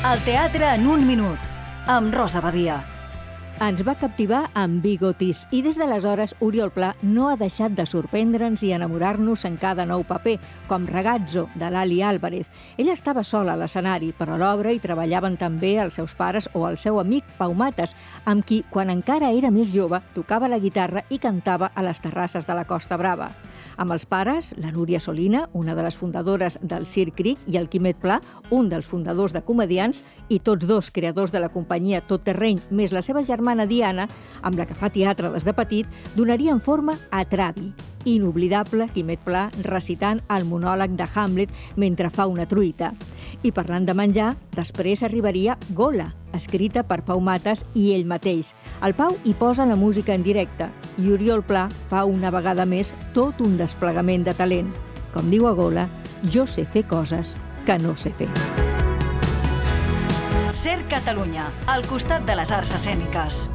El teatre en un minut, amb Rosa Badia. Ens va captivar amb Bigotis i des d'aleshores Oriol Pla no ha deixat de sorprendre'ns i enamorar-nos en cada nou paper, com Ragazzo, de Lali Álvarez. Ella estava sola a l'escenari, però a l'obra hi treballaven també els seus pares o el seu amic Pau Mates, amb qui, quan encara era més jove, tocava la guitarra i cantava a les terrasses de la Costa Brava. Amb els pares, la Núria Solina, una de les fundadores del Circ Cric, i el Quimet Pla, un dels fundadors de Comediants, i tots dos creadors de la companyia Tot Terreny, més la seva germana Diana, amb la que fa teatre des de petit, donarien forma a Travi. Inoblidable Quimet Pla recitant el monòleg de Hamlet mentre fa una truita. I parlant de menjar, després arribaria Gola, escrita per Pau Mates i ell mateix. El Pau hi posa la música en directe i Oriol Pla fa una vegada més tot un desplegament de talent. Com diu a Gola, jo sé fer coses que no sé fer. Ser Catalunya, al costat de les arts escèniques.